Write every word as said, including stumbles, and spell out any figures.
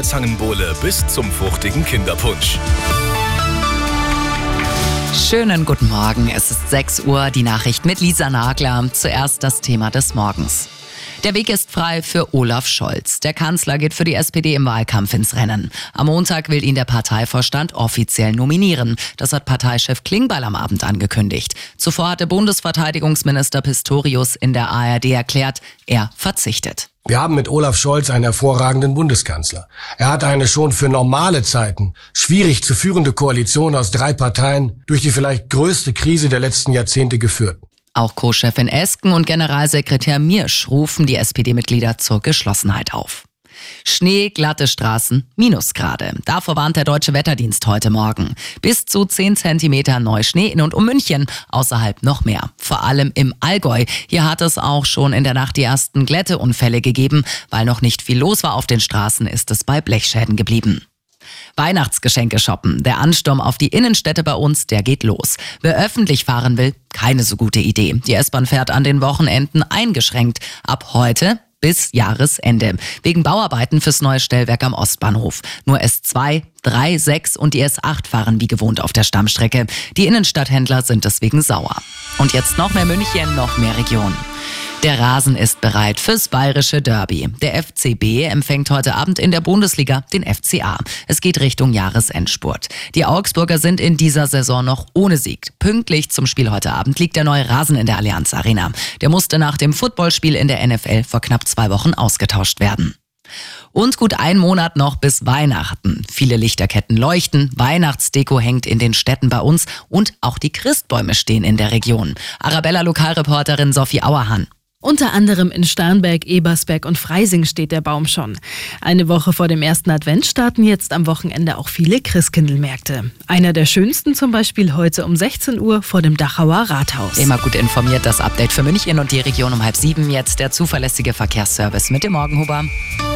Zwiebelzangenbowle bis zum fruchtigen Kinderpunsch. Schönen guten Morgen, es ist sechs Uhr, die Nachricht mit Lisa Nagler. Zuerst das Thema des Morgens. Der Weg ist frei für Olaf Scholz. Der Kanzler geht für die S P D im Wahlkampf ins Rennen. Am Montag will ihn der Parteivorstand offiziell nominieren. Das hat Parteichef Klingbeil am Abend angekündigt. Zuvor hatte Bundesverteidigungsminister Pistorius in der A R D erklärt, er verzichtet. Wir haben mit Olaf Scholz einen hervorragenden Bundeskanzler. Er hat eine schon für normale Zeiten schwierig zu führende Koalition aus drei Parteien durch die vielleicht größte Krise der letzten Jahrzehnte geführt. Auch Co-Chefin Esken und Generalsekretär Miersch rufen die S P D-Mitglieder zur Geschlossenheit auf. Schnee, glatte Straßen, Minusgrade. Davor warnt der Deutsche Wetterdienst heute Morgen. Bis zu zehn Zentimeter Neuschnee in und um München, außerhalb noch mehr. Vor allem im Allgäu. Hier hat es auch schon in der Nacht die ersten Glätteunfälle gegeben. Weil noch nicht viel los war auf den Straßen, ist es bei Blechschäden geblieben. Weihnachtsgeschenke shoppen. Der Ansturm auf die Innenstädte bei uns, der geht los. Wer öffentlich fahren will, keine so gute Idee. Die S-Bahn fährt an den Wochenenden eingeschränkt. Ab heute bis Jahresende. Wegen Bauarbeiten fürs neue Stellwerk am Ostbahnhof. Nur S zwei, drei, sechs und die S acht fahren wie gewohnt auf der Stammstrecke. Die Innenstadthändler sind deswegen sauer. Und jetzt noch mehr München, noch mehr Region. Der Rasen ist bereit fürs bayerische Derby. Der F C B empfängt heute Abend in der Bundesliga den F C A. Es geht Richtung Jahresendspurt. Die Augsburger sind in dieser Saison noch ohne Sieg. Pünktlich zum Spiel heute Abend liegt der neue Rasen in der Allianz Arena. Der musste nach dem Footballspiel in der N F L vor knapp zwei Wochen ausgetauscht werden. Und gut ein Monat noch bis Weihnachten. Viele Lichterketten leuchten, Weihnachtsdeko hängt in den Städten bei uns und auch die Christbäume stehen in der Region. Arabella-Lokalreporterin Sophie Auerhahn. Unter anderem in Starnberg, Ebersberg und Freising steht der Baum schon. Eine Woche vor dem ersten Advent starten jetzt am Wochenende auch viele Christkindlmärkte. Einer der schönsten zum Beispiel heute um sechzehn Uhr vor dem Dachauer Rathaus. Immer gut informiert, das Update für München und die Region um halb sieben. Jetzt der zuverlässige Verkehrsservice mit dem Morgenhuber.